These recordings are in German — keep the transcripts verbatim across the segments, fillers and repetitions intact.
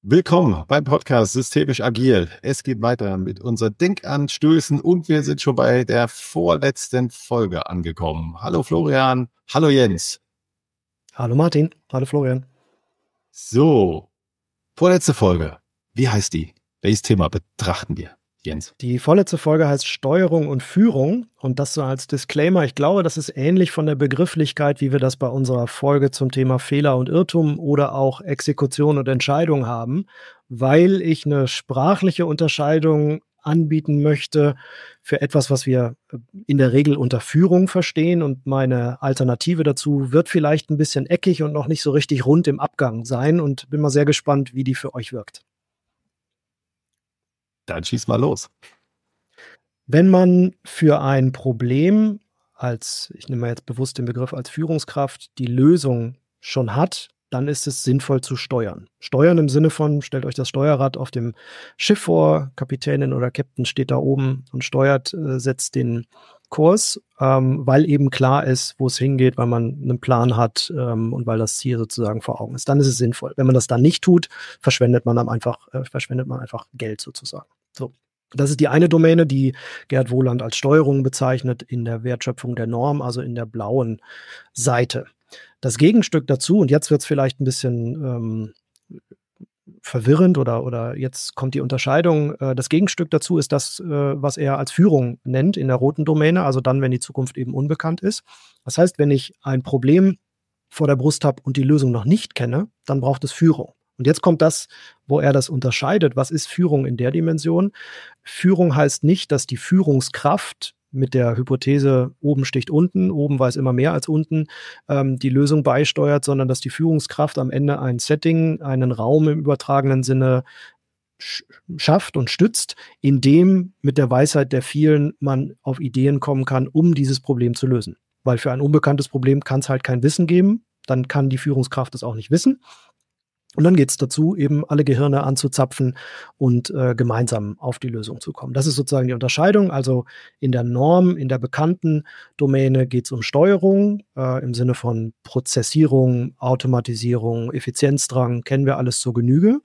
Willkommen beim Podcast Systemisch Agil. Es geht weiter mit unseren Denkanstößen und wir sind schon bei der vorletzten Folge angekommen. Hallo Florian, hallo Jens. Hallo Martin, hallo Florian. So, vorletzte Folge. Wie heißt die? Welches Thema betrachten wir, Jens? Die vorletzte Folge heißt Steuerung und Führung und das so als Disclaimer. Ich glaube, das ist ähnlich von der Begrifflichkeit, wie wir das bei unserer Folge zum Thema Fehler und Irrtum oder auch Exekution und Entscheidung haben, weil ich eine sprachliche Unterscheidung anbieten möchte für etwas, was wir in der Regel unter Führung verstehen, und meine Alternative dazu wird vielleicht ein bisschen eckig und noch nicht so richtig rund im Abgang sein, und bin mal sehr gespannt, wie die für euch wirkt. Dann schieß mal los. Wenn man für ein Problem als, ich nehme mal jetzt bewusst den Begriff als Führungskraft, die Lösung schon hat, dann ist es sinnvoll zu steuern. Steuern im Sinne von, stellt euch das Steuerrad auf dem Schiff vor, Kapitänin oder Captain steht da oben und steuert, äh, setzt den Kurs, ähm, weil eben klar ist, wo es hingeht, weil man einen Plan hat ähm, und weil das Ziel sozusagen vor Augen ist. Dann ist es sinnvoll. Wenn man das dann nicht tut, verschwendet man dann einfach, äh, verschwendet man einfach Geld sozusagen. So. Das ist die eine Domäne, die Gerd Wohland als Steuerung bezeichnet in der Wertschöpfung der Norm, also in der blauen Seite. Das Gegenstück dazu, und jetzt wird es vielleicht ein bisschen ähm, verwirrend oder, oder jetzt kommt die Unterscheidung, äh, das Gegenstück dazu ist das, äh, was er als Führung nennt in der roten Domäne, also dann, wenn die Zukunft eben unbekannt ist. Das heißt, wenn ich ein Problem vor der Brust habe und die Lösung noch nicht kenne, dann braucht es Führung. Und jetzt kommt das, wo er das unterscheidet. Was ist Führung in der Dimension? Führung heißt nicht, dass die Führungskraft mit der Hypothese oben sticht unten, oben weiß immer mehr als unten, ähm, die Lösung beisteuert, sondern dass die Führungskraft am Ende ein Setting, einen Raum im übertragenen Sinne sch- schafft und stützt, in dem mit der Weisheit der vielen man auf Ideen kommen kann, um dieses Problem zu lösen. Weil für ein unbekanntes Problem kann es halt kein Wissen geben, dann kann die Führungskraft es auch nicht wissen. Und dann geht es dazu, eben alle Gehirne anzuzapfen und äh, gemeinsam auf die Lösung zu kommen. Das ist sozusagen die Unterscheidung. Also in der Norm, in der bekannten Domäne geht es um Steuerung äh, im Sinne von Prozessierung, Automatisierung, Effizienzdrang, kennen wir alles zur Genüge.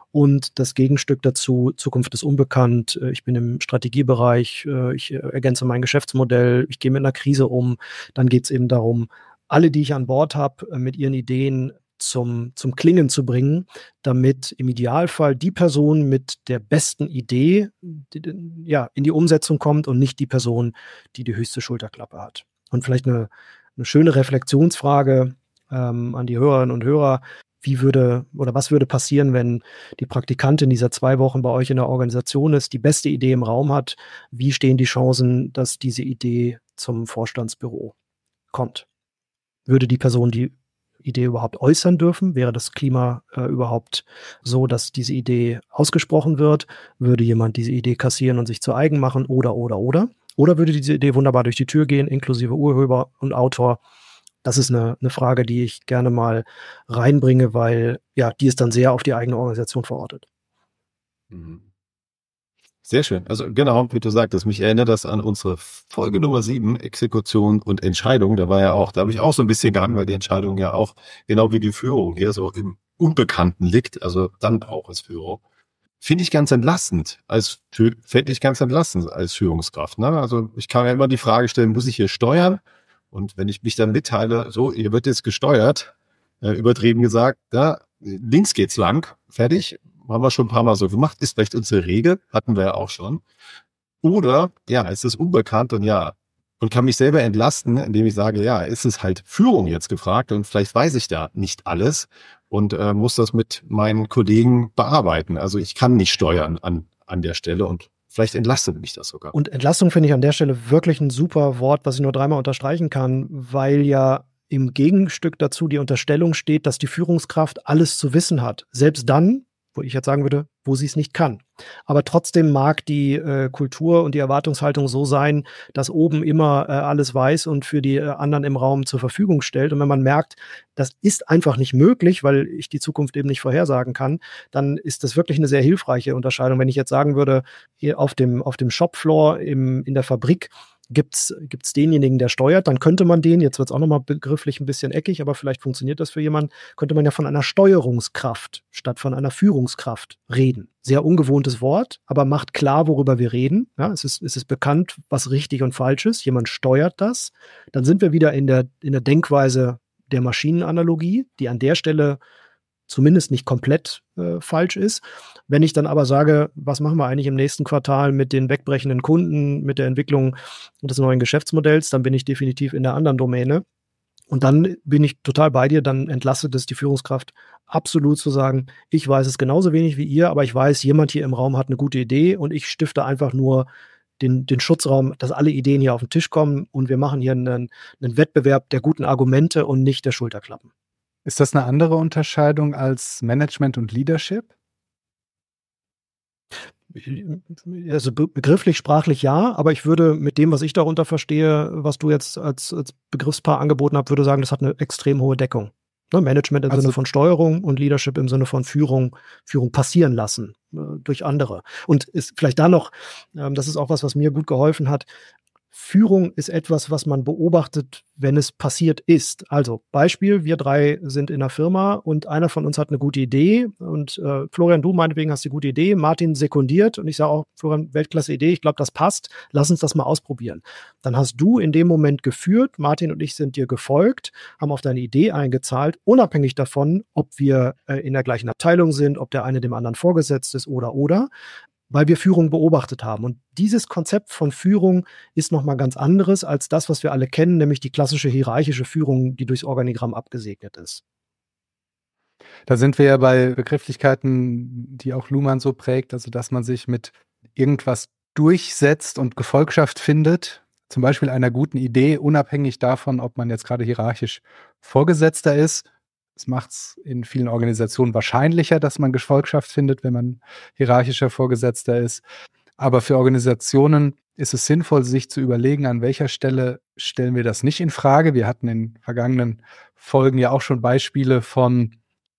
Und das Gegenstück dazu, Zukunft ist unbekannt, äh, ich bin im Strategiebereich, äh, ich äh, ergänze mein Geschäftsmodell, ich gehe mit einer Krise um. Dann geht es eben darum, alle, die ich an Bord habe, äh, mit ihren Ideen zum, zum Klingen zu bringen, damit im Idealfall die Person mit der besten Idee die, ja, in die Umsetzung kommt und nicht die Person, die die höchste Schulterklappe hat. Und vielleicht eine, eine schöne Reflexionsfrage ähm, an die Hörerinnen und Hörer. Wie würde oder was würde passieren, wenn die Praktikantin dieser zwei Wochen bei euch in der Organisation ist, die beste Idee im Raum hat? Wie stehen die Chancen, dass diese Idee zum Vorstandsbüro kommt? Würde die Person die Idee überhaupt äußern dürfen? Wäre das Klima äh, überhaupt so, dass diese Idee ausgesprochen wird? Würde jemand diese Idee kassieren und sich zu eigen machen? Oder, oder, oder? Oder würde diese Idee wunderbar durch die Tür gehen, inklusive Urheber und Autor? Das ist eine, eine Frage, die ich gerne mal reinbringe, weil ja, die ist dann sehr auf die eigene Organisation verortet. Mhm. Sehr schön. Also genau, wie du sagtest, mich erinnert das an unsere Folge Nummer sieben, Exekution und Entscheidung. Da war ja auch, da habe ich auch so ein bisschen gehangen, weil die Entscheidung ja auch, genau wie die Führung hier, so im Unbekannten liegt. Also dann auch als Führung. Finde ich ganz entlastend. Als fände ich ganz entlastend als Führungskraft. Ne? Also ich kann ja immer die Frage stellen, muss ich hier steuern? Und wenn ich mich dann mitteile, so, ihr wird jetzt gesteuert, äh, übertrieben gesagt, da links geht's lang, fertig. Haben wir schon ein paar Mal so gemacht, ist vielleicht unsere Regel, hatten wir ja auch schon. Oder, ja, es ist unbekannt und ja, und kann mich selber entlasten, indem ich sage, ja, ist es halt Führung jetzt gefragt und vielleicht weiß ich da nicht alles und äh, muss das mit meinen Kollegen bearbeiten. Also ich kann nicht steuern an, an der Stelle und vielleicht entlastet mich das sogar. Und Entlastung finde ich an der Stelle wirklich ein super Wort, was ich nur dreimal unterstreichen kann, weil ja im Gegenstück dazu die Unterstellung steht, dass die Führungskraft alles zu wissen hat. Selbst dann, wo ich jetzt sagen würde, wo sie es nicht kann. Aber trotzdem mag die äh, Kultur und die Erwartungshaltung so sein, dass oben immer äh, alles weiß und für die äh, anderen im Raum zur Verfügung stellt. Und wenn man merkt, das ist einfach nicht möglich, weil ich die Zukunft eben nicht vorhersagen kann, dann ist das wirklich eine sehr hilfreiche Unterscheidung. Wenn ich jetzt sagen würde, hier auf dem, auf dem Shopfloor im, in der Fabrik, Gibt's gibt's denjenigen, der steuert, dann könnte man den, jetzt wird es auch nochmal begrifflich ein bisschen eckig, aber vielleicht funktioniert das für jemanden, könnte man ja von einer Steuerungskraft statt von einer Führungskraft reden. Sehr ungewohntes Wort, aber macht klar, worüber wir reden. Ja, es ist, es ist bekannt, was richtig und falsch ist. Jemand steuert das. Dann sind wir wieder in der, in der Denkweise der Maschinenanalogie, die an der Stelle zumindest nicht komplett äh, falsch ist. Wenn ich dann aber sage, was machen wir eigentlich im nächsten Quartal mit den wegbrechenden Kunden, mit der Entwicklung des neuen Geschäftsmodells, dann bin ich definitiv in der anderen Domäne. Und dann bin ich total bei dir, dann entlastet es die Führungskraft absolut zu sagen, ich weiß es genauso wenig wie ihr, aber ich weiß, jemand hier im Raum hat eine gute Idee und ich stifte einfach nur den, den Schutzraum, dass alle Ideen hier auf den Tisch kommen und wir machen hier einen, einen Wettbewerb der guten Argumente und nicht der Schulterklappen. Ist das eine andere Unterscheidung als Management und Leadership? Also begrifflich, sprachlich ja, aber ich würde mit dem, was ich darunter verstehe, was du jetzt als, als Begriffspaar angeboten hast, würde sagen, das hat eine extrem hohe Deckung. Ne? Management im also, Sinne von Steuerung und Leadership im Sinne von Führung, Führung passieren lassen äh, durch andere. Und ist vielleicht da noch, ähm, das ist auch was, was mir gut geholfen hat, Führung ist etwas, was man beobachtet, wenn es passiert ist. Also Beispiel, wir drei sind in einer Firma und einer von uns hat eine gute Idee und äh, Florian, du meinetwegen hast die gute Idee, Martin sekundiert und ich sage auch, Florian, Weltklasse Idee, ich glaube, das passt, lass uns das mal ausprobieren. Dann hast du in dem Moment geführt, Martin und ich sind dir gefolgt, haben auf deine Idee eingezahlt, unabhängig davon, ob wir äh, in der gleichen Abteilung sind, ob der eine dem anderen vorgesetzt ist oder oder. Weil wir Führung beobachtet haben. Und dieses Konzept von Führung ist nochmal ganz anderes als das, was wir alle kennen, nämlich die klassische hierarchische Führung, die durchs Organigramm abgesegnet ist. Da sind wir ja bei Begrifflichkeiten, die auch Luhmann so prägt, also dass man sich mit irgendwas durchsetzt und Gefolgschaft findet, zum Beispiel einer guten Idee, unabhängig davon, ob man jetzt gerade hierarchisch Vorgesetzter ist. Es macht es in vielen Organisationen wahrscheinlicher, dass man Gefolgschaft findet, wenn man hierarchischer Vorgesetzter ist. Aber für Organisationen ist es sinnvoll, sich zu überlegen, an welcher Stelle stellen wir das nicht in Frage. Wir hatten in vergangenen Folgen ja auch schon Beispiele von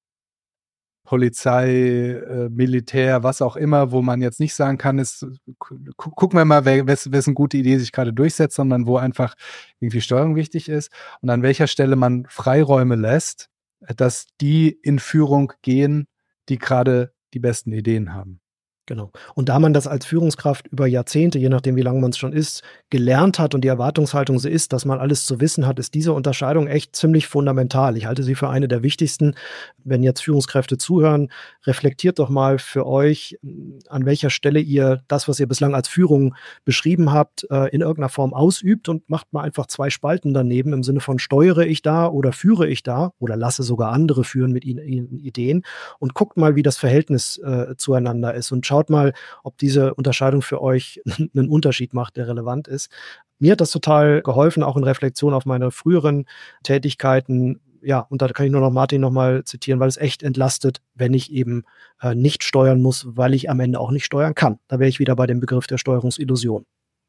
Polizei, äh, Militär, was auch immer, wo man jetzt nicht sagen kann, ist, gu- gucken wir mal, wer, wes- wessen gute Idee sich gerade durchsetzt, sondern wo einfach irgendwie Steuerung wichtig ist und an welcher Stelle man Freiräume lässt, dass die in Führung gehen, die gerade die besten Ideen haben. Genau. Und da man das als Führungskraft über Jahrzehnte, je nachdem wie lange man es schon ist, gelernt hat und die Erwartungshaltung so ist, dass man alles zu wissen hat, ist diese Unterscheidung echt ziemlich fundamental. Ich halte sie für eine der wichtigsten. Wenn jetzt Führungskräfte zuhören, reflektiert doch mal für euch, an welcher Stelle ihr das, was ihr bislang als Führung beschrieben habt, in irgendeiner Form ausübt und macht mal einfach zwei Spalten daneben im Sinne von steuere ich da oder führe ich da oder lasse sogar andere führen mit ihnen Ideen und guckt mal, wie das Verhältnis äh, zueinander ist und schaut Schaut mal, ob diese Unterscheidung für euch einen Unterschied macht, der relevant ist. Mir hat das total geholfen, auch in Reflexion auf meine früheren Tätigkeiten. Ja, und da kann ich nur noch Martin nochmal zitieren, weil es echt entlastet, wenn ich eben äh, nicht steuern muss, weil ich am Ende auch nicht steuern kann. Da wäre ich wieder bei dem Begriff der Steuerungsillusion.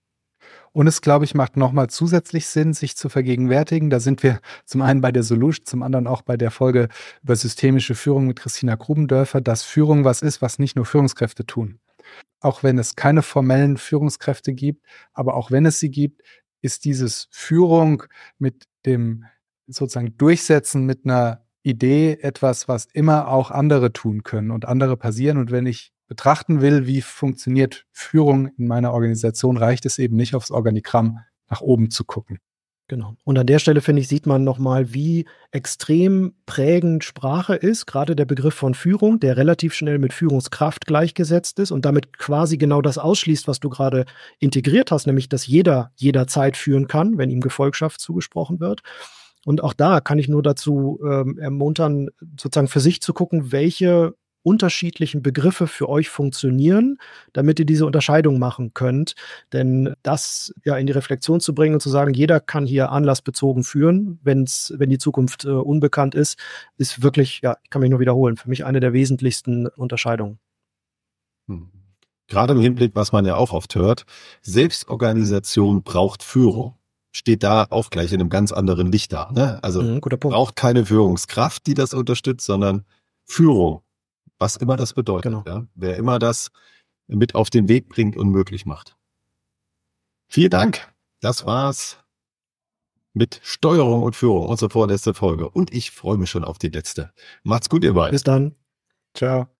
Und es, glaube ich, macht nochmal zusätzlich Sinn, sich zu vergegenwärtigen. Da sind wir zum einen bei der Solution, zum anderen auch bei der Folge über systemische Führung mit Christina Grubendörfer, dass Führung was ist, was nicht nur Führungskräfte tun. Auch wenn es keine formellen Führungskräfte gibt, aber auch wenn es sie gibt, ist dieses Führung mit dem sozusagen Durchsetzen mit einer Idee etwas, was immer auch andere tun können und andere passieren. Und wenn ich betrachten will, wie funktioniert Führung in meiner Organisation, reicht es eben nicht, aufs Organigramm nach oben zu gucken. Genau. Und an der Stelle, finde ich, sieht man nochmal, wie extrem prägend Sprache ist, gerade der Begriff von Führung, der relativ schnell mit Führungskraft gleichgesetzt ist und damit quasi genau das ausschließt, was du gerade integriert hast, nämlich, dass jeder jederzeit führen kann, wenn ihm Gefolgschaft zugesprochen wird. Und auch da kann ich nur dazu ähm, ermuntern, sozusagen für sich zu gucken, welche unterschiedlichen Begriffe für euch funktionieren, damit ihr diese Unterscheidung machen könnt. Denn das ja in die Reflexion zu bringen und zu sagen, jeder kann hier anlassbezogen führen, wenn's, wenn die Zukunft äh, unbekannt ist, ist wirklich, ja, ich kann mich nur wiederholen, für mich eine der wesentlichsten Unterscheidungen. Hm. Gerade im Hinblick, was man ja auch oft hört, Selbstorganisation braucht Führung. Steht da auch gleich in einem ganz anderen Licht da. Ne? Also Mhm, guter Punkt. Braucht keine Führungskraft, die das unterstützt, sondern Führung. Was immer das bedeutet, Genau. ja. Wer immer das mit auf den Weg bringt und möglich macht. Vielen Dank. das war's mit Steuerung und Führung, unsere vorletzte Folge. Und ich freue mich schon auf die letzte. Macht's gut, ihr beiden. Bis dann. Ciao.